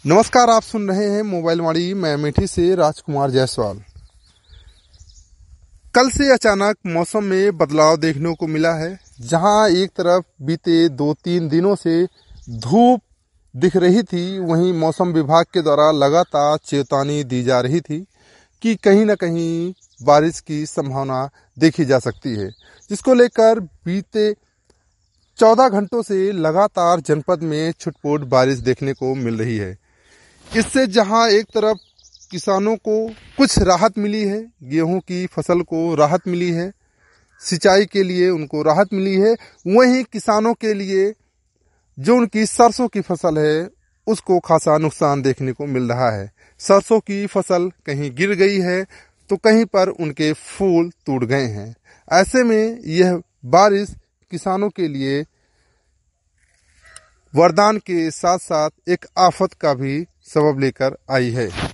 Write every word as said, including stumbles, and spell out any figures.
नमस्कार, आप सुन रहे हैं मोबाइल वाणी। मैं अमेठी से राजकुमार जायसवाल। कल से अचानक मौसम में बदलाव देखने को मिला है। जहां एक तरफ बीते दो तीन दिनों से धूप दिख रही थी, वहीं मौसम विभाग के द्वारा लगातार चेतावनी दी जा रही थी कि कहीं न कहीं बारिश की संभावना देखी जा सकती है, जिसको लेकर बीते चौदह घंटों से लगातार जनपद में छुटपुट बारिश देखने को मिल रही है। इससे जहां एक तरफ किसानों को कुछ राहत मिली है, गेहूं की फसल को राहत मिली है, सिंचाई के लिए उनको राहत मिली है, वहीं किसानों के लिए जो उनकी सरसों की फसल है उसको खासा नुकसान देखने को मिल रहा है। सरसों की फसल कहीं गिर गई है तो कहीं पर उनके फूल टूट गए हैं। ऐसे में यह बारिश किसानों के लिए वरदान के साथ साथ एक आफत का भी सबब लेकर आई है।